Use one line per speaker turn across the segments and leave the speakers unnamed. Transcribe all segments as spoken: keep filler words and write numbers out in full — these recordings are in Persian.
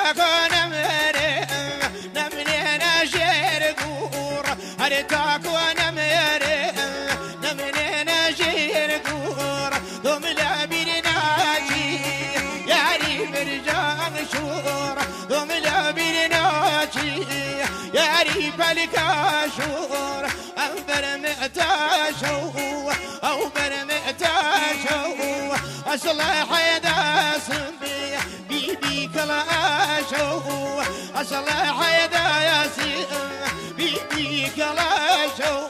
تاكو نمري نمني نجير قور هري تاكو نمري نمني نجير قور دوم لابير ناجي ياري برجان شور دوم لابير ناجي ياري بالكاشور أو برمعتاشو أو برمعتاشو أصلح يدا سمي بيبي كلاشو أصلح يدا ياسين بيبي كلاشو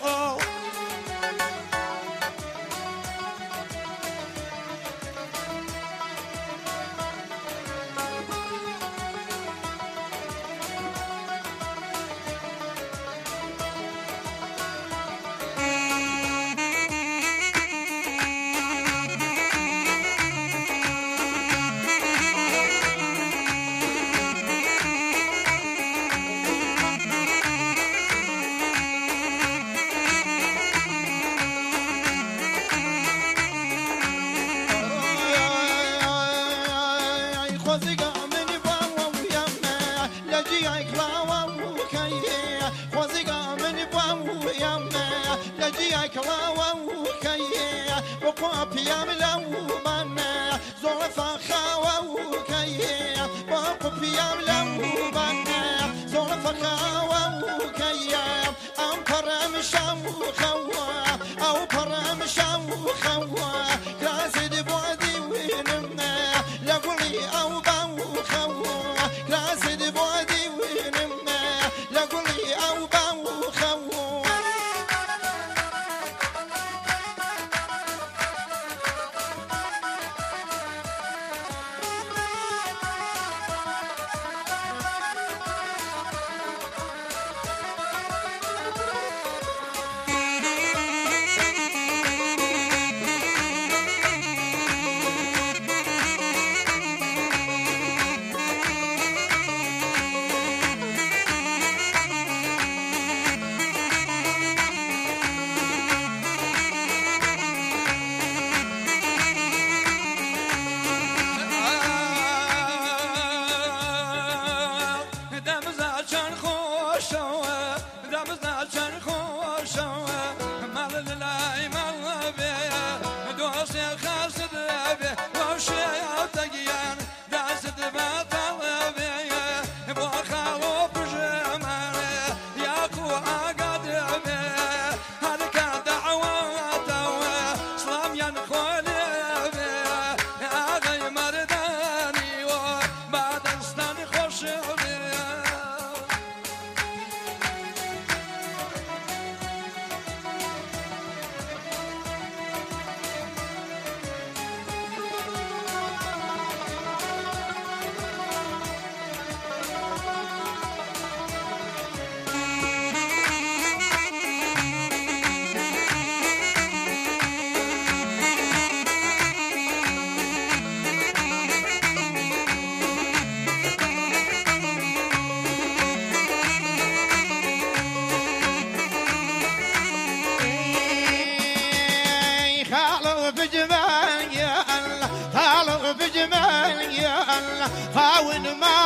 هاون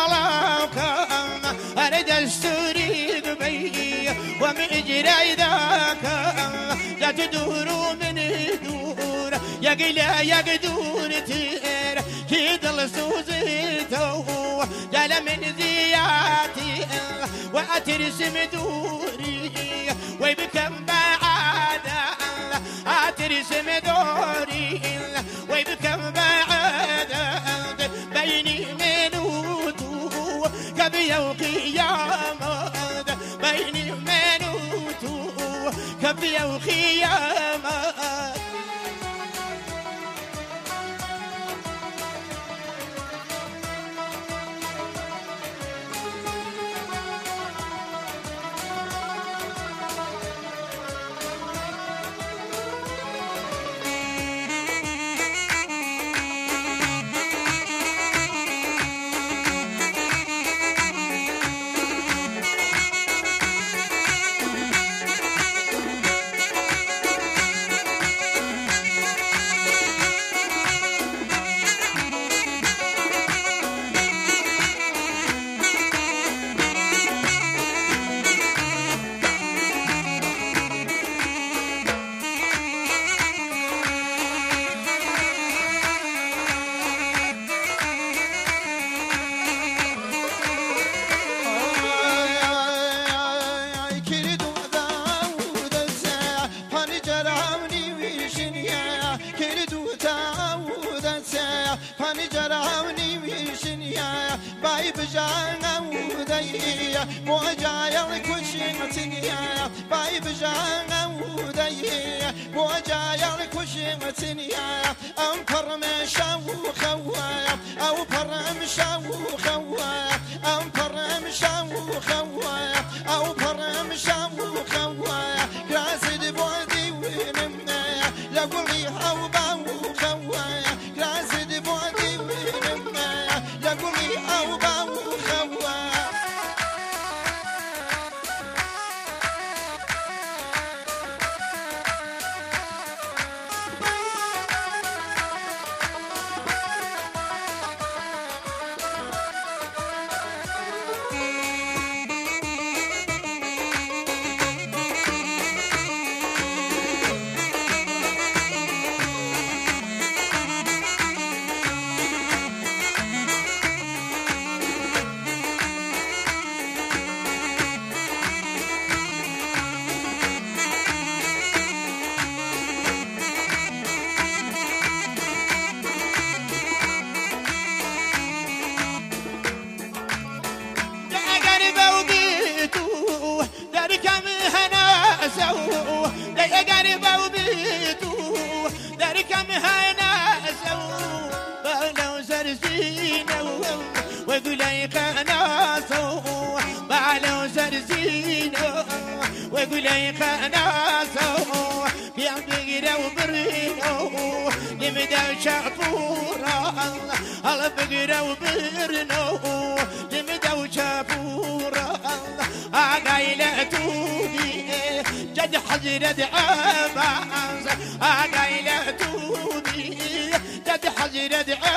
مالك أنا دستوري قبي ومجري ذاك لا تدور من دور يا قلا يا قدور تير كيد السوزيتو يا من زياتي وأترسم دوري ويبكم بعد أترسم دوري ويبكم بعد بيني منوتو كبي وقيامة بيني منوتو كبي وقيامة ميشنيا كردو تاودتيا فاني جراوني ميشنيا باي بجانا وديا موجايا الكوشيمتنيا باي بجانا وديا موجايا الكوشيمتنيا ام فرمشا وخوايا او فرمشا وخوايا ام فرمشا وخوايا او فرمشا وخوايا كراسد بودي ونمنايا لقولي حوبا وخوايا كراسد بودي ونمنايا لقولي حوبا وخوايا وقولي خناسو بيعبقرا وبرنو لمدا شافورا الله بقرا وبرنو لمدا شافورا عقايلة تودي جد حجرة عباس عقايلة تودي جد حجرة